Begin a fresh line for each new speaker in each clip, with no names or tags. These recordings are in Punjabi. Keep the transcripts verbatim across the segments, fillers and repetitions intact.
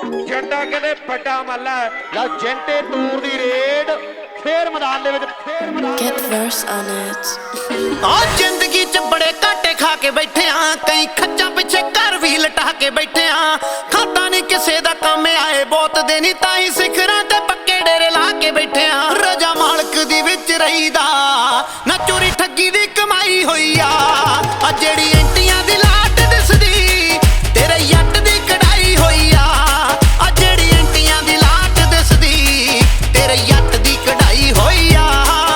ਜੱਟਾ ਕਹਿੰਦੇ ਵੱਡਾ ਮੱਲਾ ਲਾ ਜੈਂਟੇ ਟੂਰ ਦੀ ਰੇਡ ਫੇਰ ਮੈਦਾਨ ਦੇ ਵਿੱਚ ਫੇਰ ਮੈਦਾਨ
Get verse on it.
ਆ ਜ਼ਿੰਦਗੀ 'ਚ ਬੜੇ ਘਾਟੇ ਖਾ ਕੇ ਬੈਠੇ ਆ, ਕਈ ਖੱਚਾਂ ਪਿੱਛੇ ਘਰ ਵੀ ਲਟਾ ਕੇ ਬੈਠੇ ਆ। ਖਾਤਾ ਨਹੀਂ ਕਿਸੇ ਦਾ ਕੰਮ ਆਏ ਬਹੁਤ ਦੇ ਨਹੀਂ, ਤਾਂ ਹੀ ਸਿਖਰਾਂ ਤੇ ਪੱਕੇ ਡੇਰੇ ਲਾ ਕੇ ਬੈਠੇ ਆ। ਰਜਾ ਮਾਲਕ ਦੀ ਵਿੱਚ ਰਹੀਦਾ ਨਾ, ਚੋਰੀ ਠੱਗੀ ਦੀ ਕਮਾਈ ਹੋਈ ਆ। ਆ ਜਿਹੜੀ ਐਂਟੀਆਂ ਦੀ ਲਾਟ ਦਿਸਦੀ ਤੇਰੇ ਜੱਟ ਦੀ ਕਢਾਈ ਹੋਈ ਆ। ਆ ਜਿਹੜੀ ਐਂਟੀਆਂ ਦੀ ਲਾਟ ਦਿਸਦੀ ਤੇਰੇ ਜੱਟ ਦੀ ਕਢਾਈ ਹੋਈ ਆ।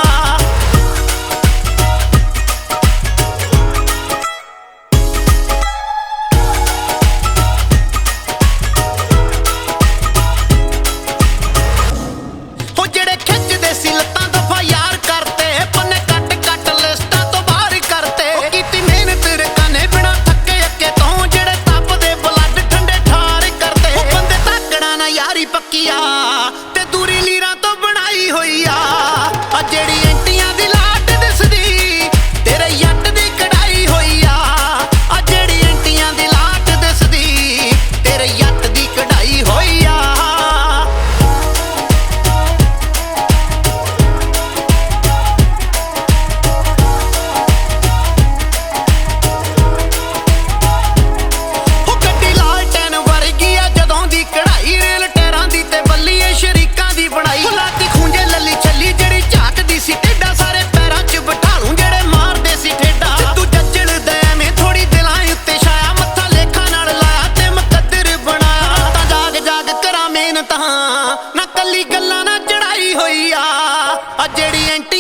ਉਹ ਜਿਹੜੇ ਖਿੱਚਦੇ ਸੀ ਲੱਤਾਂ ਦਫਾ ਯਾਰ ਕਰਤੇ, ਪੰਨੇ ਕੱਟ ਕੱਟ ਲਿਸਟਾਂ ਤੋਂ ਬਾਹਰ ਕਰਤੇ। ਉਹ ਕੀਤੀ ਮਿਹਨਤ ਰਕਾਨੇ ਬਿਨਾ ਥੱਕੇ ਅੱਕੇ ਤੋਂ, ਜਿਹੜੇ ਤਪਦੇ ਬਲੱਡ ਠੰਡੇ ਠਾਰ ਕਰਤੇ। ਉਹ ਬੰਦੇ ਤਾਕੜਾ ਨਾ ਯਾਰੀ ਪੱਕੀ ਆ, ਤੇ ਦੂਰੀ ਲੀਰਾਂ ਤੋਂ ਬਣਾਈ ਹੋਈ ਆ। ਆ ਜਿਹੜੀ ਐਂਟੀਆਂ ਦੀ ਲਾਟ ਦਿਸਦੀ ਤੇਰੇ ਜੱਟ ਦੀ ਕਢਾਈ ਹੋਈ ਆ। ਆ ਜਿਹੜੀ ਐਂਟੀਆਂ ਦੀ ਲਾਟ ਦਿਸਦੀ ਤੇਰੇ ਜੱਟ ਦੀ ਕਢਾਈ ਹੋਈ ਆ। ਉਹ ਗੱਡੀ ਲਾਲਟੈਨ ਵਰਗੀ ਆ ਜਦੋਂ ਦੀ ਕਢਾਈ, ਰੇਲ ਟਾਇਰਾਂ ਦੀ ਤੇ ਬੱਲੀਏ ਸ਼ਰੀਕਾਂ ਦੀ ਬਣਾਈ। ਲਾਤੀ ਖੂੰਜੇ ਲੱਲੀ ਛੱਲੀ ਜਿਹੜੀ ਝਾਕਦੀ ਸੀ ਟੇਡਾ, ਸਾਰੇ ਪੈਰਾਂ 'ਚ ਬਿਠਾ ਲੂੰ ਜਿਹੜੇ ਮਾਰਦੇ ਸੀ ਠੇਡਾ। ਤੂੰ ਜੱਜੜਦਾ ਐਵੇਂ ਥੋੜੀ ਦਿਲਾਂ ਉੱਤੇ ਛਾਇਆ, ਮੱਥਾ ਲੇਖਾਂ ਨਾਲ ਲਾਇਆ ਤੇ ਮੁਕੱਦਰ ਬਣਾਇਆ। ਤਾਂ ਜਾਗ ਜਾਗ ਕਰਾਂ ਮਿਹਨਤ ਹਾਂ ਨਾ, ਕੱਲੀ ਗੱਲਾਂ ਨਾ ਚੜਾਈ ਹੋਈ ਆ। ਆ ਜਿਹੜੀ